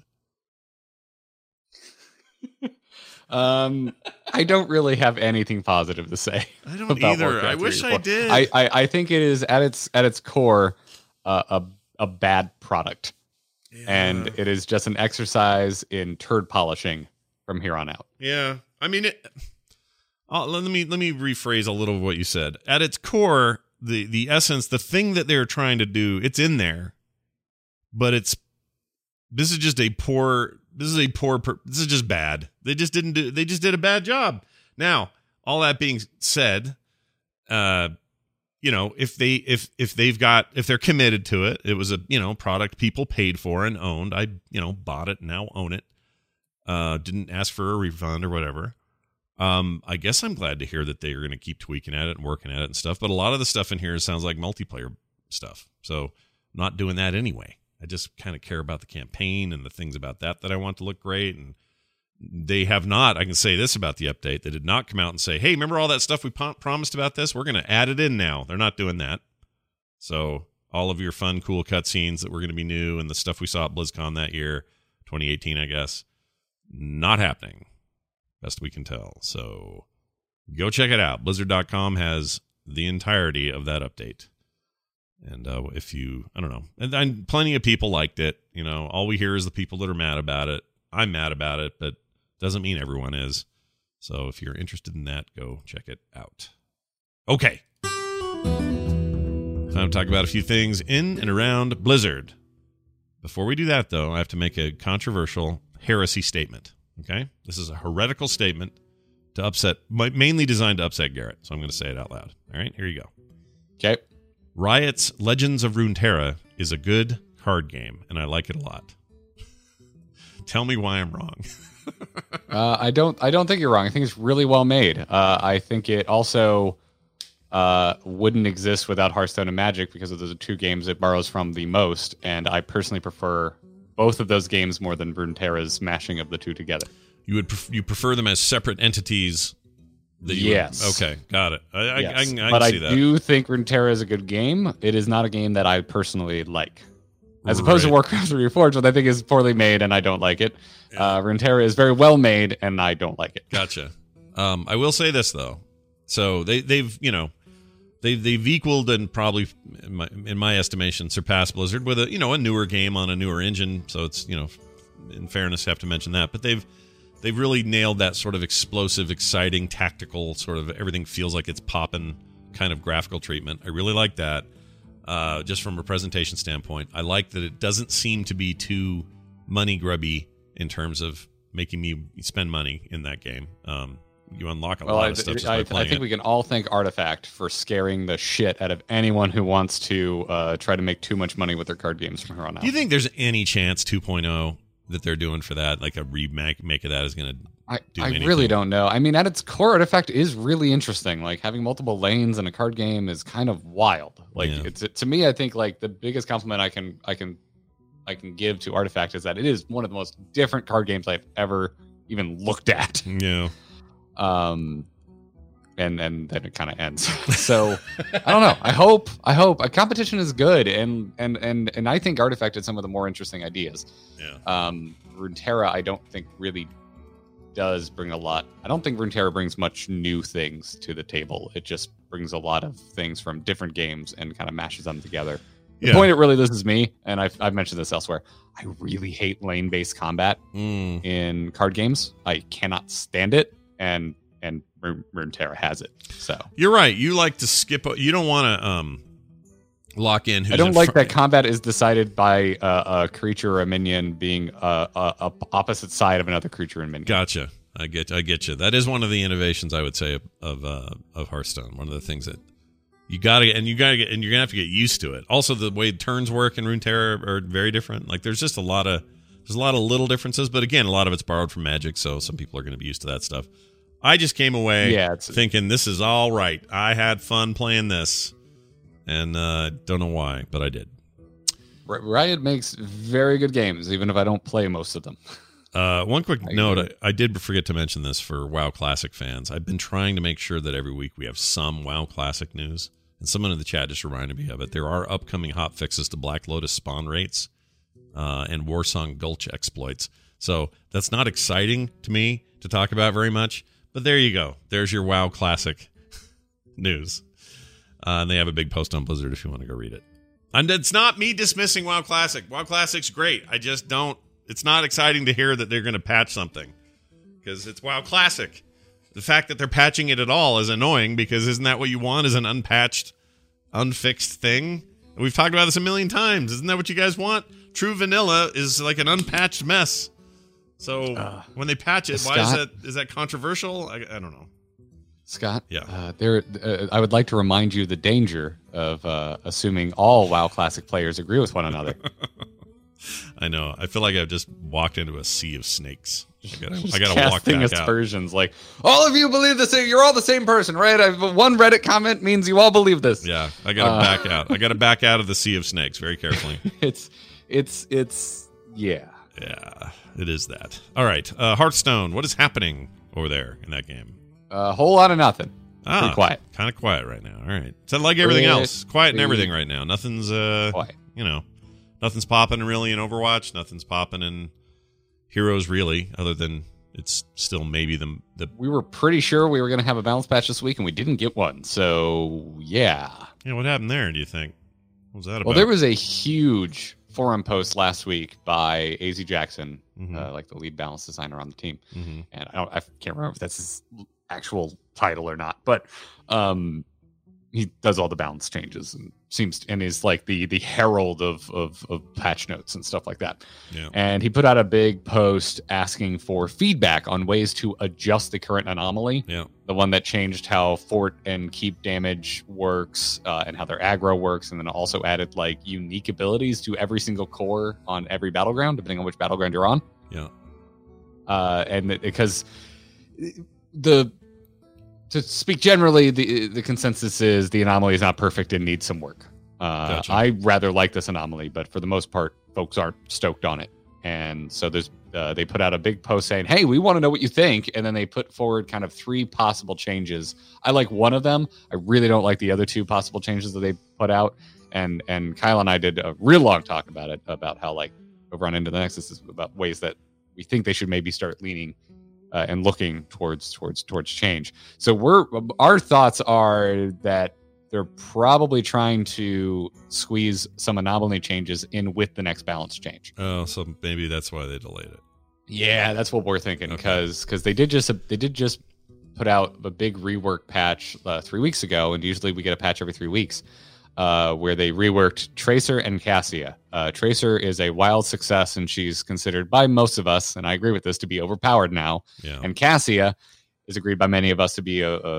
um, I don't really have anything positive to say. I don't either. Warcraft I wish I did. I, I I think it is at its at its core uh, a a bad product, yeah. And it is just an exercise in turd polishing from here on out. Yeah, I mean, it, uh, let me let me rephrase a little of what you said. At its core, the the essence, the thing that they're trying to do, it's in there, but it's this is just a poor. This is a poor. This is just bad. They just didn't do. They just did a bad job. Now, all that being said, uh, you know, if they if if they've got if they're committed to it, it was a you know product people paid for and owned. I you know bought it, now own it. Uh, didn't ask for a refund or whatever. Um, I guess I'm glad to hear that they are going to keep tweaking at it and working at it and stuff. But a lot of the stuff in here sounds like multiplayer stuff. So I'm not doing that anyway. I just kind of care about the campaign and the things about that that I want to look great. And they have not, I can say this about the update. They did not come out and say, hey, remember all that stuff we po- promised about this? We're going to add it in now. They're not doing that. So all of your fun, cool cutscenes that were going to be new and the stuff we saw at BlizzCon that year, twenty eighteen, I guess, not happening, best we can tell. So go check it out. Blizzard dot com has the entirety of that update. And uh, if you, I don't know, and, and plenty of people liked it. You know, all we hear is the people that are mad about it. I'm mad about it, but doesn't mean everyone is. So if you're interested in that, go check it out. Okay. Time to talk about a few things in and around Blizzard. Before we do that, though, I have to make a controversial heresy statement. Okay? This is a heretical statement to upset, mainly designed to upset Garrett. So I'm going to say it out loud. All right, here you go. Okay. Riot's Legends of Runeterra is a good card game, and I like it a lot. Tell me why I'm wrong. uh, I don't. I don't think you're wrong. I think it's really well made. Uh, I think it also uh, wouldn't exist without Hearthstone and Magic because of the two games it borrows from the most. And I personally prefer both of those games more than Runeterra's mashing of the two together. You would pref- you prefer them as separate entities. That you yes. Would, okay, got it. I, I, yes. I, I, I but can see I that. do think Runeterra is a good game. It is not a game that I personally like. As opposed right. to Warcraft three Reforged, which I think is poorly made and I don't like it. Yeah. Uh, Runeterra is very well made and I don't like it. Gotcha. Um, I will say this though. So they they've you know they they've equaled and probably in my, in my estimation surpassed Blizzard with a you know a newer game on a newer engine. So it's you know in fairness have to mention that, but they've they've really nailed that sort of explosive, exciting, tactical sort of everything feels like it's popping kind of graphical treatment. I really like that. Uh, just from a presentation standpoint, I like that it doesn't seem to be too money grubby in terms of making me spend money in that game. Um, you unlock a well, lot I, of stuff just I, by I playing think it. we can all thank Artifact for scaring the shit out of anyone who wants to uh, try to make too much money with their card games from here on out. Do you think there's any chance two point oh that they're doing for that, like a remake make of that is going to I, do I anything? really don't know. I mean, at its core, Artifact is really interesting. Like having multiple lanes in a card game is kind of wild. Like Yeah. it's to me, I think like the biggest compliment I can I can I can give to Artifact is that it is one of the most different card games I've ever even looked at. Yeah. Um, and and then it kind of ends. So I don't know. I hope I hope a competition is good, and and and and I think Artifact had some of the more interesting ideas. Yeah. Um, Runeterra, I don't think really does bring a lot. I don't think Runeterra brings much new things to the table. It just brings a lot of things from different games and kind of mashes them together. The Yeah. point it really loses me, and I've, I've mentioned this elsewhere, I really hate lane-based combat Mm. in card games. I cannot stand it, and and Rune- Runeterra has it. So You're right. You like to skip. You don't want to um, lock in. Who's I don't in like fr- that combat is decided by uh, a creature or a minion being uh, a, a opposite side of another creature and minion. Gotcha. I get. I get you. That is one of the innovations I would say of of, uh, of Hearthstone. One of the things that you gotta and you gotta get and you're gonna have to get used to it. Also, the way turns work in Runeterra are very different. Like there's just a lot of there's a lot of little differences, but again, a lot of it's borrowed from Magic, so some people are going to be used to that stuff. I just came away Yeah, it's- thinking this is all right. I had fun playing this, and uh, don't know why, but I did. R- Riot makes very good games, even if I don't play most of them. Uh, one quick I note, agree. I, I did forget to mention this for WoW Classic fans. I've been trying to make sure that every week we have some WoW Classic news, and someone in the chat just reminded me of it. There are upcoming hot fixes to Black Lotus spawn rates uh, and Warsong Gulch exploits. So that's not exciting to me to talk about very much, but there you go. There's your WoW Classic news. Uh, and they have a big post on Blizzard if you want to go read it. And it's not me dismissing WoW Classic. WoW Classic's great. I just don't. It's not exciting to hear that they're going to patch something because it's WoW Classic. The fact that they're patching it at all is annoying because isn't that what you want? Is an unpatched, unfixed thing? And we've talked about this a million times. Isn't that what you guys want? True vanilla is like an unpatched mess. So Uh, when they patch it, why Scott? is that? Is that controversial? I, I don't know. Scott, Yeah. uh, there. Uh, I would like to remind you the danger of uh, assuming all WoW Classic players agree with one another. I know. I feel like I've just walked into a sea of snakes. I gotta, Just I gotta walk casting back out. aspersions like all of you believe the same. You're all the same person, right? I've, one Reddit comment means you all believe this. Yeah, I gotta Uh, back out. I gotta back out of the sea of snakes very carefully. It's it's it's yeah. Yeah, it is that. All right, uh, Hearthstone. What is happening over there in that game? A whole lot of nothing. Ah, Pretty quiet. Kind of quiet right now. All right, so like everything Pretty- else, quiet and everything right now. Nothing's uh, Quiet. you know, nothing's popping really in Overwatch. Nothing's popping in Heroes really, other than it's still maybe the the We were pretty sure we were going to have a balance patch this week, and we didn't get one. So yeah. yeah. What happened there? Do you think? What was that about? Well, there was a huge forum post last week by A Z Jackson, Mhm. uh, like the lead balance designer on the team, hmm and I don't, I can't remember if that's his actual title or not, but um, he does all the balance changes and seems and is like the the herald of, of of patch notes and stuff like that. Yeah. And he put out a big post asking for feedback on ways to adjust the current anomaly. Yeah. The one that changed how fort and keep damage works uh, and how their aggro works, and then also added like unique abilities to every single core on every battleground, depending on which battleground you're on. Yeah. Uh, and because the To speak generally, the the consensus is the anomaly is not perfect and needs some work. Uh, Gotcha. I rather like this anomaly, but for the most part, folks aren't stoked on it. And so there's uh, they put out a big post saying, "Hey, we want to know what you think." And then they put forward kind of three possible changes. I like one of them. I really don't like the other two possible changes that they put out. And and Kyle and I did a real long talk about it, about how like over on Into the Nexus is about ways that we think they should maybe start leaning Uh, and looking towards towards towards change. So we're our thoughts are that they're probably trying to squeeze some anomaly changes in with the next balance change. Oh, so maybe that's why they delayed it. Yeah, that's what we're thinking, Okay. because because they did just they did just put out a big rework patch uh, three weeks ago, and usually we get a patch every three weeks. Uh, where they reworked Tracer and Cassia. Uh, Tracer is a wild success, and she's considered by most of us, and I agree with this, to be overpowered now. Yeah. And Cassia is agreed by many of us to be a a,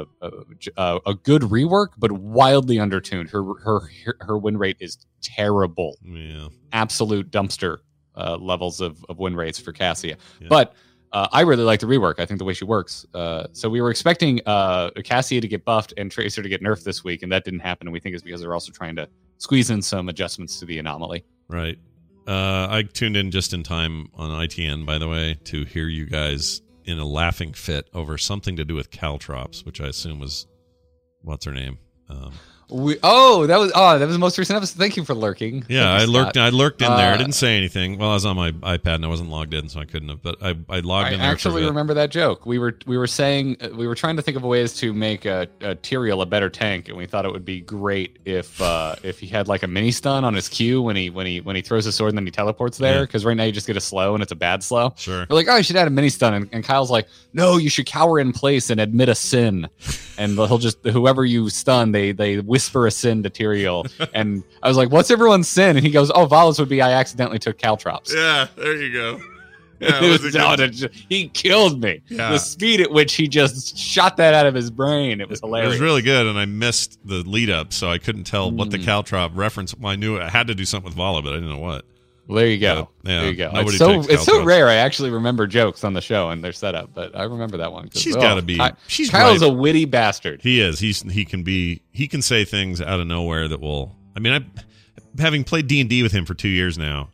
a, a good rework, but wildly undertuned. Her her her win rate is terrible, Yeah. absolute dumpster uh, levels of, of win rates for Cassia. Yeah. But uh, I really like the rework. I think the way she works. Uh, so we were expecting uh, Cassia to get buffed and Tracer to get nerfed this week, and that didn't happen. And we think it's because they're also trying to squeeze in some adjustments to the anomaly. Right. Uh, I tuned in just in time on I T N, by the way, to hear you guys in a laughing fit over something to do with Caltrops, which I assume was what's her name. Um, We oh that was oh that was the most recent episode. Thank you for lurking. yeah, I Thank you, lurked. Scott. I lurked in there. I Uh, didn't say anything. Well, I was on my iPad and I wasn't logged in, so I couldn't have. But I, I logged I in there. actually for a bit. remember that joke. We were we were saying uh, we were trying to think of ways to make a, a Tyrael a better tank, and we thought it would be great if uh, if he had like a mini stun on his Q when he when he when he throws his sword and then he teleports there. Yeah. Because right now you just get a slow and it's a bad slow. Sure. We're like, oh, you should add a mini stun, and, and Kyle's like, no, you should cower in place and admit a sin, and he'll just whoever you stun, they they whisper a sin to Tyrael. And I was like, what's everyone's sin? And he goes, oh, Vala's would be I accidentally took Caltrops. Yeah, there you go. Yeah, It it was was- a oh, good- that ju- he killed me. Yeah. The speed at which he just shot that out of his brain, it was It hilarious. was really good, and I missed the lead up, so I couldn't tell what the Mm. Caltrop reference. Well, I knew I had to do something with Vala, but I didn't know what. Well, there you go. But, yeah, there you go. nobody It's so takes it's so Caltrops. rare. I actually remember jokes on the show and their setup, but I remember that one. 'cause, She's oh, got to be. Ky- she's Kyle's right. a witty bastard. He is. He's he can be. He can say things out of nowhere that will. I mean, I having played D and D with him for two years now.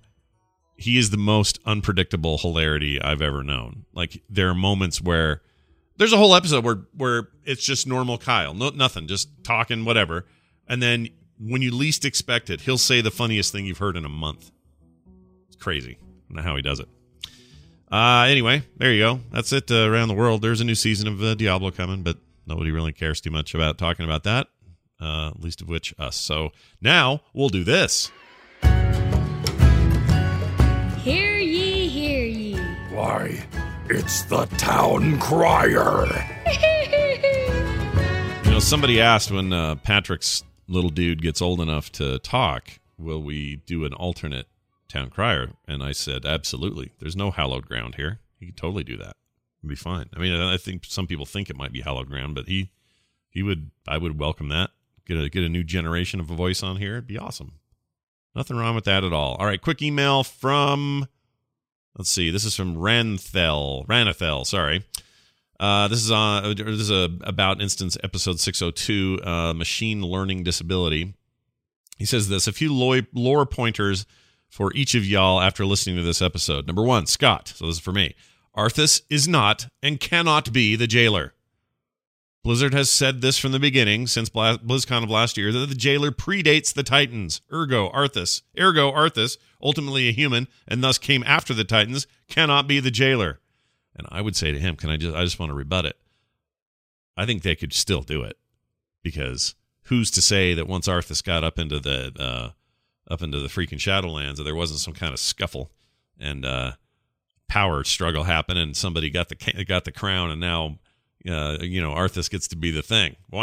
He is the most unpredictable hilarity I've ever known. Like there are moments where there's a whole episode where where it's just normal Kyle, no nothing, just talking whatever, and then when you least expect it, he'll say the funniest thing you've heard in a month. It's crazy. I don't know how he does it. Uh, anyway, there you go. That's it uh, around the world. There's a new season of uh, Diablo coming, but nobody really cares too much about talking about that, uh, least of which us. So now we'll do this. Hear ye, hear ye. Why, it's the town crier. You know, somebody asked when uh, Patrick's little dude gets old enough to talk, will we do an alternate town crier? And I said, absolutely. There's no hallowed ground here. He could totally do that. It'd be fine. I mean, I think some people think it might be hallowed ground, but he, he would. I would welcome that. Get a get a new generation of a voice on here. It'd be awesome. Nothing wrong with that at all. All right, quick email from. Let's see. This is from Ranthel. Ranathel. Sorry. Uh, this is on. This is a about instance episode six oh two. Uh, machine learning disability. He says this: a few lore, lore pointers for each of y'all after listening to this episode. Number one, Scott. So this is for me. Arthas is not and cannot be the jailer. Blizzard has said this from the beginning, since Bla- BlizzCon of last year, that the jailer predates the Titans. Ergo, Arthas. Ergo, Arthas, ultimately a human, and thus came after the Titans, cannot be the jailer. And I would say to him, can I just I just want to rebut it. I think they could still do it. Because who's to say that once Arthas got up into the uh, up into the freaking Shadowlands, that there wasn't some kind of scuffle and uh, power struggle happen, and somebody got the got the crown, and now Uh, you know, Arthas gets to be the thing. Why not?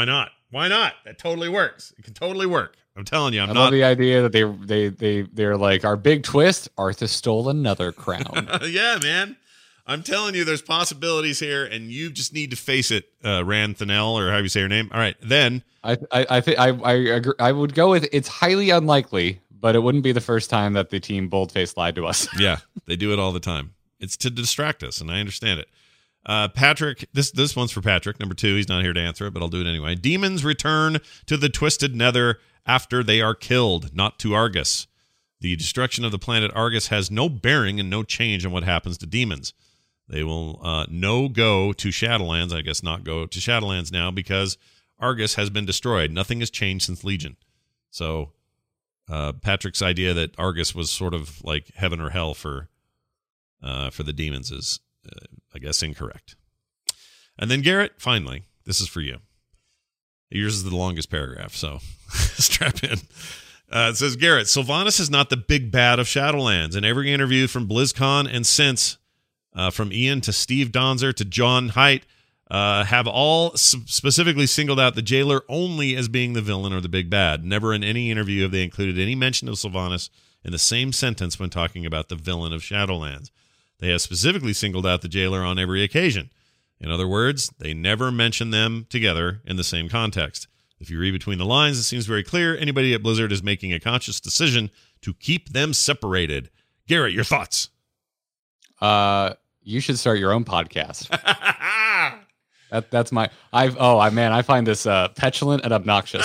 Why not? That totally works. It can totally work. I'm telling you, I'm I not love the idea that they they they they're like, our big twist, Arthas stole another crown. Yeah, man. I'm telling you, there's possibilities here, and you just need to face it, uh, Rand Thanel, or how you say her name. All right, then I I I think I I agree, I would go with it's highly unlikely, but it wouldn't be the first time that the team boldface lied to us. yeah, they do it all the time. It's to distract us, and I understand it. Uh, Patrick, this this one's for Patrick. Number two, he's not here to answer it, but I'll do it anyway. Demons return to the Twisted Nether after they are killed, not to Argus. The destruction of the planet Argus has no bearing and no change on what happens to demons. They will uh, no go to Shadowlands, I guess not go to Shadowlands now, because Argus has been destroyed. Nothing has changed since Legion. So uh, Patrick's idea that Argus was sort of like heaven or hell for uh, for the demons is, uh, I guess, incorrect. And then Garrett, finally, this is for you. Yours is the longest paragraph, so strap in. Uh, it says, Garrett, Sylvanas is not the big bad of Shadowlands. In every interview from BlizzCon and since, uh, from Ian to Steve Donzer to John Haidt, uh, have all s- specifically singled out the Jailer only as being the villain or the big bad. Never in any interview have they included any mention of Sylvanas in the same sentence when talking about the villain of Shadowlands. They have specifically singled out the Jailer on every occasion. In other words, they never mention them together in the same context. If you read between the lines, it seems very clear anybody at Blizzard is making a conscious decision to keep them separated. Garrett, your thoughts? Uh, you should start your own podcast. that that's my. I've oh I man, I find this uh, petulant and obnoxious.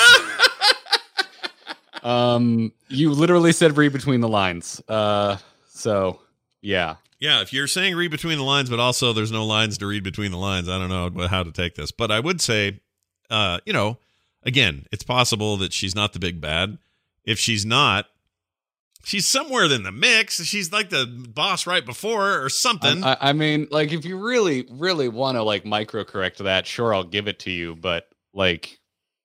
um, you literally said read between the lines. Uh, so yeah. Yeah, if you're saying read between the lines, but also there's no lines to read between the lines, I don't know how to take this. But I would say, uh, you know, again, it's possible that she's not the big bad. If she's not, she's somewhere in the mix. She's like the boss right before her or something. I, I mean, like, if you really, really want to, like, micro correct that, sure, I'll give it to you. But, like,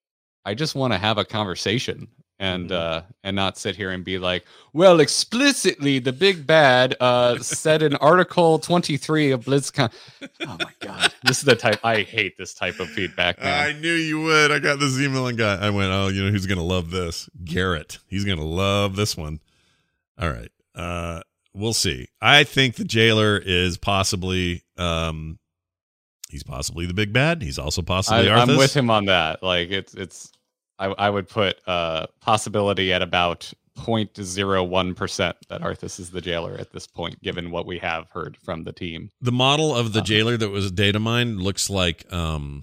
I just want to have a conversation. And uh, and not sit here and be like, well, explicitly, the big bad uh, said in Article twenty-three of BlizzCon. Oh, my God. This is the type. I hate this type of feedback, man. I knew you would. I got this email and got, I went, oh, you know who's going to love this? Garrett. He's going to love this one. All right. Uh, we'll see. I think the Jailer is possibly, um, he's possibly the big bad. He's also possibly I, Arthas. I'm with him on that. Like, it's, it's, I, I would put uh, possibility at about zero point zero one percent that Arthas is the Jailer at this point, given what we have heard from the team. The model of the Uh, Jailer that was data mined looks like, um,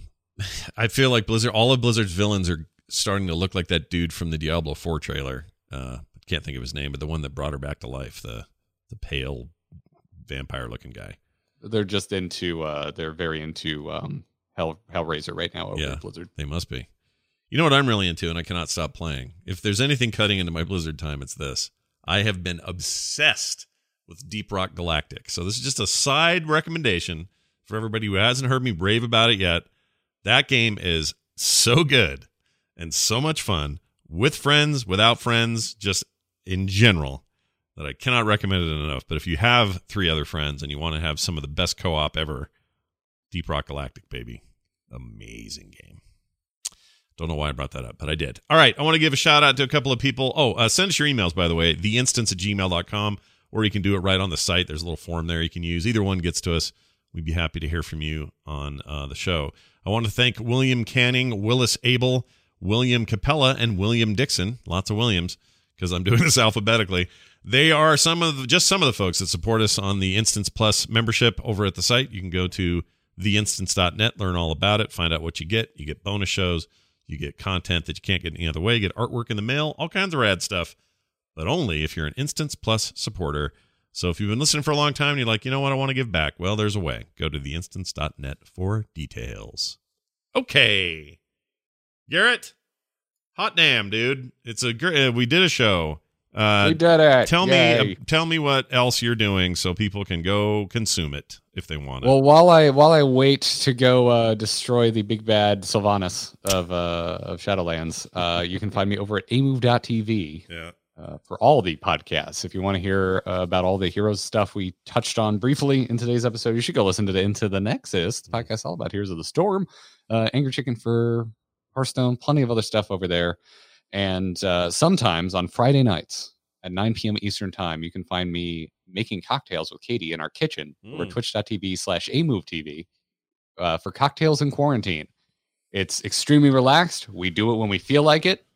I feel like Blizzard, all of Blizzard's villains are starting to look like that dude from the Diablo four trailer. Uh, I can't think of his name, but the one that brought her back to life, the the pale vampire looking guy. They're just into, uh, they're very into um, Hell Hellraiser right now over Yeah. at Blizzard. They must be. You know what I'm really into, and I cannot stop playing? If there's anything cutting into my Blizzard time, it's this. I have been obsessed with Deep Rock Galactic. So this is just a side recommendation for everybody who hasn't heard me rave about it yet. That game is so good and so much fun with friends, without friends, just in general, that I cannot recommend it enough. But if you have three other friends and you want to have some of the best co-op ever, Deep Rock Galactic, baby. Amazing game. Don't know why I brought that up, but I did. All right, I want to give a shout out to a couple of people. Oh, uh, send us your emails, by the way, the instance at gmail dot com, or you can do it right on the site. There's a little form there you can use. Either one gets to us. We'd be happy to hear from you on uh, the show. I want to thank William Canning, Willis Abel, William Capella, and William Dixon. Lots of Williams, because I'm doing this alphabetically. They are some of the, just some of the folks that support us on the Instance Plus membership over at the site. You can go to the instance dot net, learn all about it, find out what you get. You get bonus shows. You get content that you can't get any other way. You get artwork in the mail, all kinds of rad stuff, but only if you're an Instance Plus supporter. So if you've been listening for a long time and you're like, you know what, I want to give back, well, there's a way. Go to the instance dot net for details. Okay. Garrett, hot damn, dude. It's a gr- uh, we did a show. Uh, we did it. Tell Yay. me, uh, tell me what else you're doing so people can go consume it if they want it. Well, while I while I wait to go uh, destroy the big bad Sylvanas of uh, of Shadowlands, uh, you can find me over at a move dot t v. Yeah. Uh, for all the podcasts. If you want to hear uh, about all the Heroes stuff we touched on briefly in today's episode, you should go listen to the Into the Nexus, the podcast all about Heroes of the Storm, uh, Angry Chicken for Hearthstone, plenty of other stuff over there. And uh, sometimes on Friday nights at nine p.m. Eastern time, you can find me making cocktails with Katie in our kitchen mm. over twitch.tv slash amovetv uh, for cocktails in quarantine. It's extremely relaxed. We do it when we feel like it.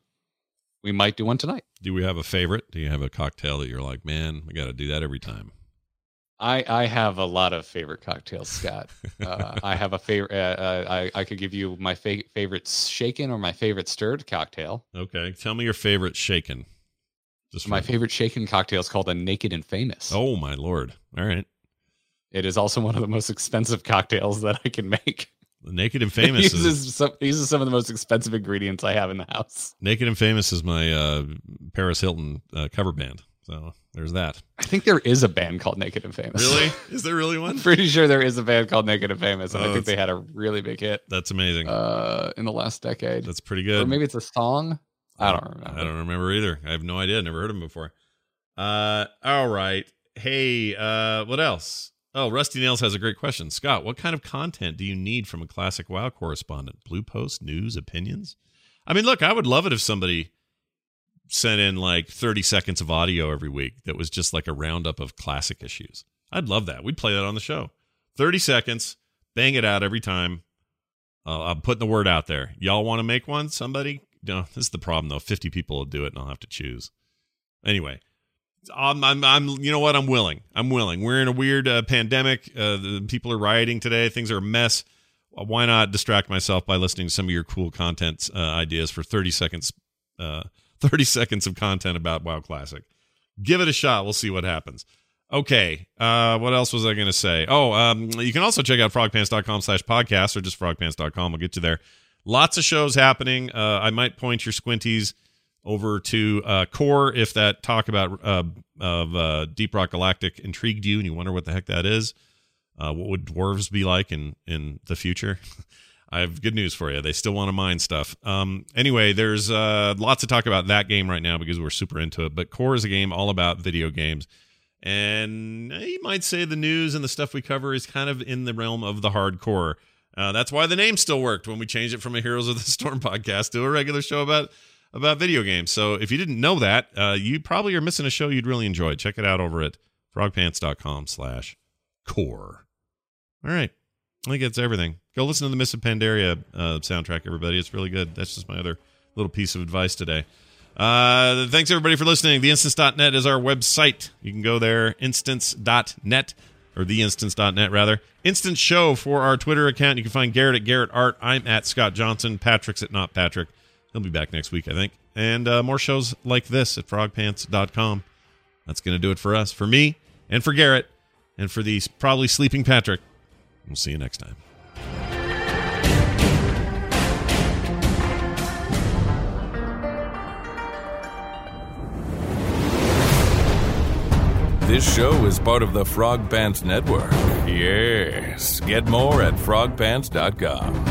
We might do one tonight. Do we have a favorite? Do you have a cocktail that you're like, man, we got to do that every time? I, I have a lot of favorite cocktails, Scott. Uh, I have a favorite. Uh, I I could give you my fa- favorite shaken or my favorite stirred cocktail. Okay, tell me your favorite shaken. Just my favorite shaken cocktail is called a Naked and Famous. Oh my lord! All right. It is also one of the most expensive cocktails that I can make. The Naked and Famous uses is some, uses some of the most expensive ingredients I have in the house. Naked and Famous is my uh, Paris Hilton uh, cover band. So there's that. I think there is a band called Naked and Famous. Really? Is there really one? I'm pretty sure there is a band called Naked and Famous, and oh, I think they had a really big hit. That's amazing. Uh, in the last decade. That's pretty good. Or maybe it's a song. I don't remember. I don't remember either. I have no idea. Never heard of them before. Uh, all right. Hey, uh, what else? Oh, Rusty Nails has a great question. Scott, what kind of content do you need from a classic WoW correspondent? Blue Post, news, opinions? I mean, look, I would love it if somebody sent in like thirty seconds of audio every week that was just like a roundup of classic issues. I'd love that. We'd play that on the show. thirty seconds, bang it out every time. Uh, I'm putting the word out there. Y'all want to make one? Somebody? No, this is the problem though. fifty people will do it and I'll have to choose. Anyway, I'm, I'm, I'm you know what? I'm willing. I'm willing. We're in a weird uh, pandemic. Uh, the people are rioting today. Things are a mess. Uh, why not distract myself by listening to some of your cool content uh, ideas for thirty seconds, uh, thirty seconds of content about WoW Classic. Give it a shot. We'll see what happens. Okay. Uh, what else was I going to say? Oh, um, you can also check out frogpants.com slash podcast or just frogpants dot com. I'll get you there. Lots of shows happening. Uh, I might point your squinties over to uh, Core if that talk about uh, of uh, Deep Rock Galactic intrigued you and you wonder what the heck that is. Uh, what would dwarves be like in, in the future? I have good news for you. They still want to mine stuff. Um, anyway, there's uh, lots to talk about that game right now because we're super into it. But Core is a game all about video games. And you might say the news and the stuff we cover is kind of in the realm of the hardcore. Uh, that's why the name still worked when we changed it from a Heroes of the Storm podcast to a regular show about about video games. So if you didn't know that, uh, you probably are missing a show you'd really enjoy. Check it out over at frogpants.com slash core. All right. I think that's everything. Go listen to the Mists of Pandaria uh, soundtrack, everybody. It's really good. That's just my other little piece of advice today. Uh, thanks, everybody, for listening. the instance dot net is our website. You can go there, instance dot net, or the instance dot net, rather. Instance Show for our Twitter account. You can find Garrett at Garrett Art. I'm at Scott Johnson. Patrick's at Not Patrick. He'll be back next week, I think. And uh, more shows like this at frogpants dot com. That's going to do it for us, for me, and for Garrett, and for the probably sleeping Patrick. We'll see you next time. This show is part of the Frog Pants Network. Yes. Get more at frog pants dot com.